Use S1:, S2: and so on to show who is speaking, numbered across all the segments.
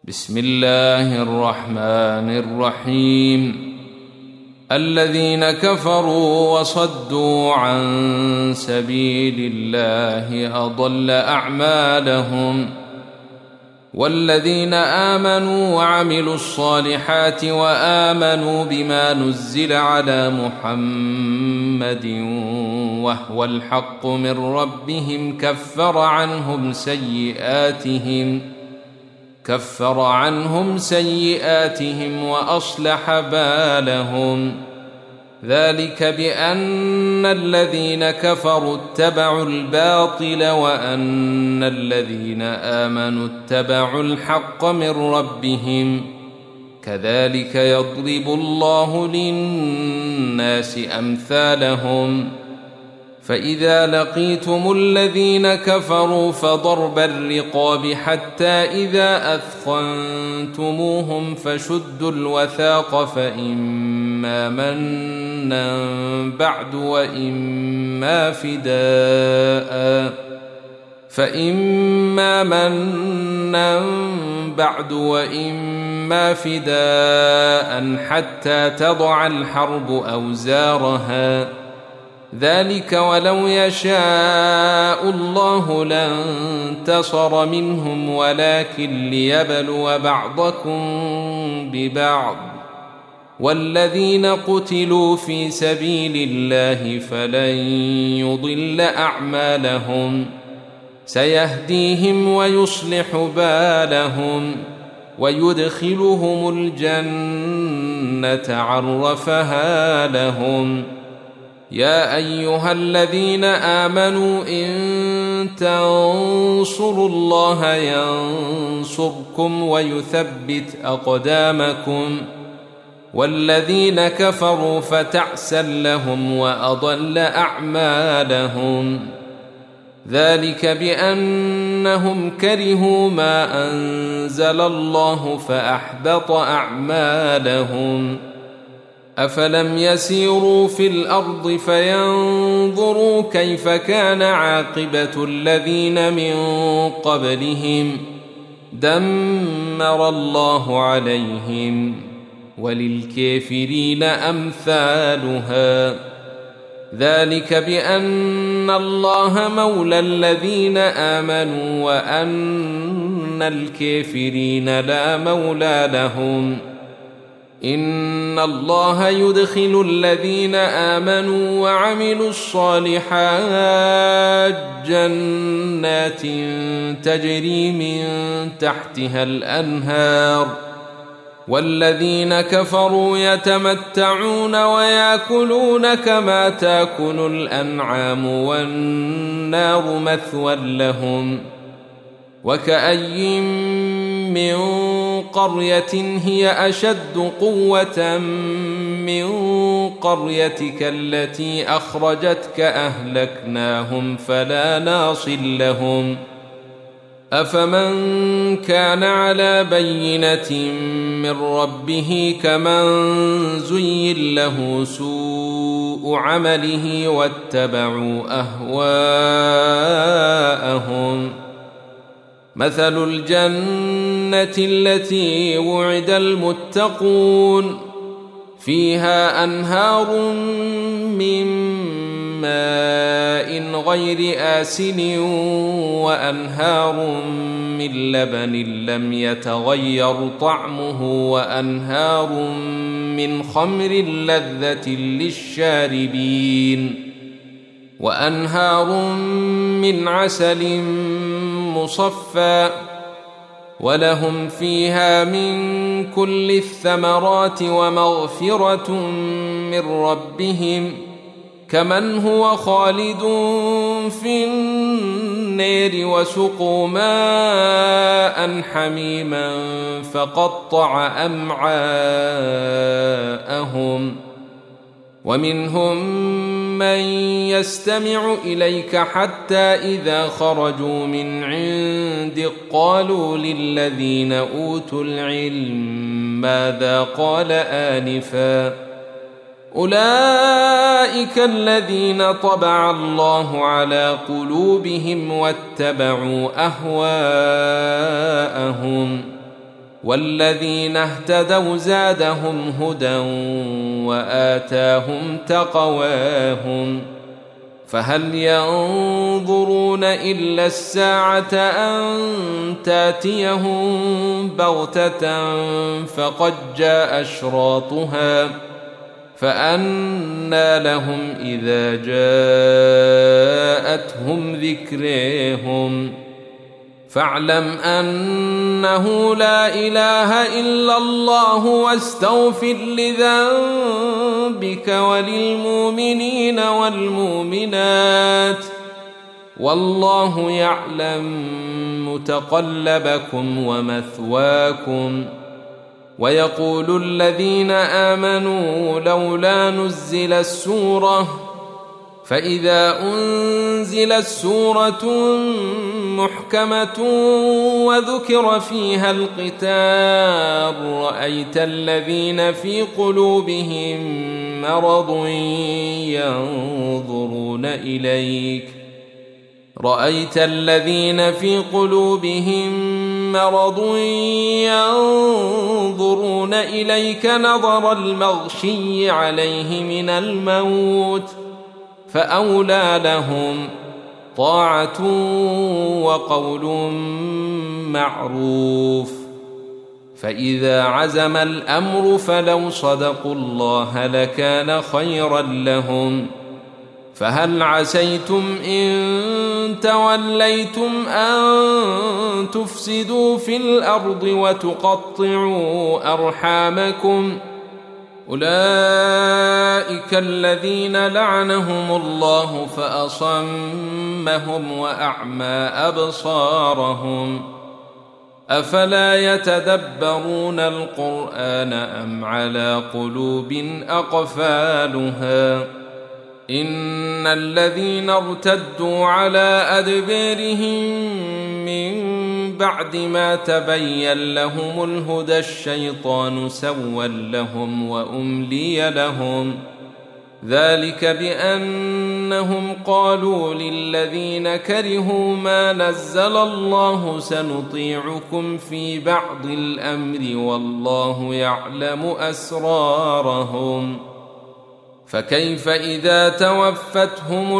S1: بسم الله الرحمن الرحيم. الذين كفروا وصدوا عن سبيل الله أضل أعمالهم، والذين آمنوا وعملوا الصالحات وآمنوا بما نزل على محمد وهو الحق من ربهم كفر عنهم سيئاتهم وأصلح بالهم. ذلك بأن الذين كفروا اتبعوا الباطل وأن الذين آمنوا اتبعوا الحق من ربهم، كذلك يضرب الله للناس أمثالهم. فإذا لقيتم الذين كفروا فضرب الرقاب حتى إذا أثخنتموهم فشدوا الوثاق فإما منا بعد وإما فداء حتى تضع الحرب أوزارها. ذلك ولو يشاء الله لانتصر منهم ولكن ليبلو بعضكم ببعض. والذين قتلوا في سبيل الله فلن يضل أعمالهم، سيهديهم ويصلح بالهم ويدخلهم الجنة عرفها لهم. يا أيها الذين آمنوا إن تنصروا الله ينصركم ويثبت أقدامكم. والذين كفروا فتعسا لهم وأضل أعمالهم. ذلك بأنهم كرهوا ما أنزل الله فأحبط أعمالهم. أفلم يسيروا في الأرض فينظروا كيف كان عاقبة الذين من قبلهم، دمر الله عليهم وللكافرين أمثالها. ذلك بأن الله مولى الذين آمنوا وأن الكافرين لا مولى لهم. إن الله يدخل الذين آمنوا وعملوا الصالحات جنات تجري من تحتها الأنهار، والذين كفروا يتمتعون ويأكلون كما تأكل الأنعام والنار مثوى لهم. وكأي من قرية هي أشد قوة من قريتك التي أخرجتك أهلكناهم فلا ناصر لهم. أفمن كان على بينة من ربه كمن زين له سوء عمله واتبعوا أهواءهم. مثل الجنة التي وعد المتقون فيها أنهار من ماء غير آسن وأنهار من لبن لم يتغير طعمه وأنهار من خمر لذة للشاربين وأنهار من عسل مصفى ولهم فيها من كل الثمرات ومغفرة من ربهم كمن هو خالد في النار وسقوا ماء حميما فقطع أمعاءهم. ومنهم من يستمع إليك حتى إذا خرجوا من عندك قالوا للذين أوتوا العلم ماذا قال آنفا أولئك الذين طبع الله على قلوبهم واتبعوا أهواءهم والذين اهتدوا زادهم هدى وآتاهم تقواهم فهل ينظرون إلا الساعة أن تأتيهم بغتة فقد جاء أشراطها فأنى لهم إذا جاءتهم ذكرهم فاعلم أنه لا إله إلا الله واستغفر لذنبك وللمؤمنين والمؤمنات والله يعلم متقلبكم ومثواكم. ويقول الذين آمنوا لولا نزلت سورة فإذا أنزلت سورة محكمة وذكر فيها القتال رأيت الذين في قلوبهم مرض ينظرون إليك نظر المغشي عليه من الموت فأولى لهم طاعة وقول معروف. فإذا عزم الأمر فلو صدقوا الله لكان خيرا لهم. فهل عسيتم إن توليتم أن تفسدوا في الأرض وتقطعوا أرحامكم أولئك الذين لعنهم الله فأصمهم وأعمى أبصارهم أفلا يتدبرون القرآن أم على قلوب أقفالها إن الذين ارتدوا على أدبارهم من بعد ما تبين لهم الهدى الشيطان سول لهم وأملي لهم ذلك بأنهم قالوا للذين كرهوا ما نزل الله سنطيعكم في بعض الأمر والله يعلم أسرارهم فكيف إذا توفتهم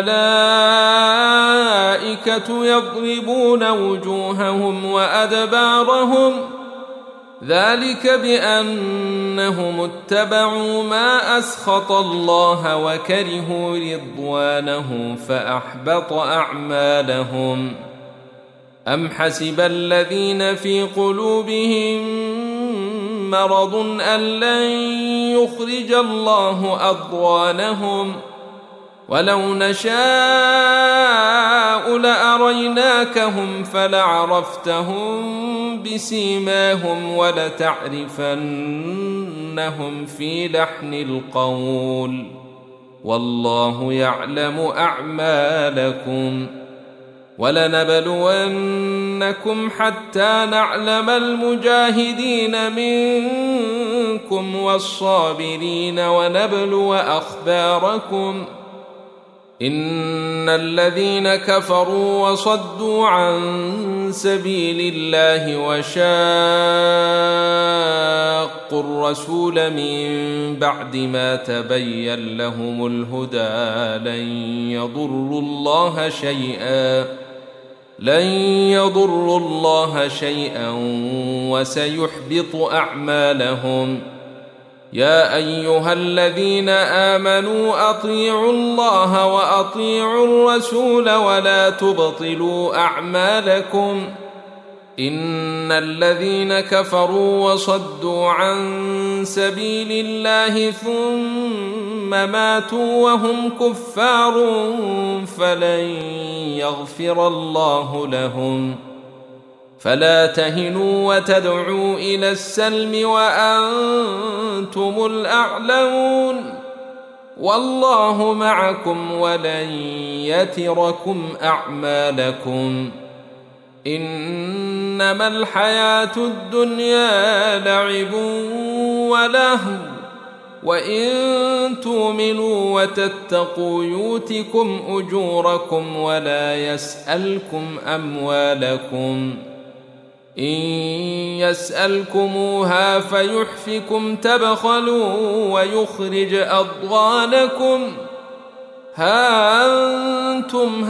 S1: الملائكة يضربون وجوههم وأدبارهم ذلك بأنهم اتبعوا ما أسخط الله وكرهوا رضوانه فأحبط أعمالهم. أم حسب الذين في قلوبهم مرض أن لن يخرج الله أضغانهم ولو نشاء لأريناكهم فلعرفتهم بسيماهم ولتعرفنهم في لحن القول والله يعلم أعمالكم. ولنبلونكم حتى نعلم المجاهدين منكم والصابرين ونبلو أخباركم إن الذين كفروا وصدوا عن سبيل الله وشاقوا الرسول من بعد ما تبين لهم الهدى لن يضروا الله شيئا وسيحبط أعمالهم. يا أيها الذين آمنوا أطيعوا الله وأطيعوا الرسول ولا تبطلوا أعمالكم إن الذين كفروا وصدوا عن سبيل الله ثم ماتوا وهم كفار فلن يغفر الله لهم. فلا تهنوا وتدعوا إلى السلم وأنتم الأعلون والله معكم ولن يتركم أعمالكم. إنما الحياة الدنيا لعب ولهو وإن تؤمنوا وتتقوا يؤتكم أجوركم ولا يسألكم أموالكم إن يسألكموها فيحفكم تبخلوا ويخرج أضغانكم ها أنتم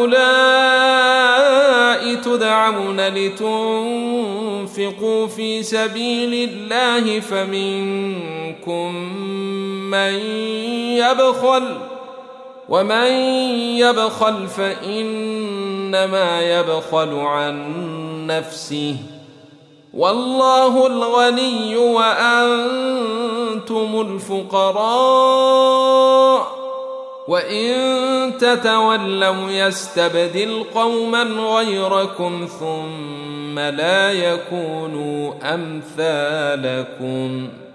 S1: هؤلاء تدعون لتنفقوا في سبيل الله فمنكم من يبخل ومن يبخل فإنما يبخل عن نفسه والله الغني وأنتم الفقراء وإن تتولوا يستبدل قوما غيركم ثم لا يكونوا أمثالكم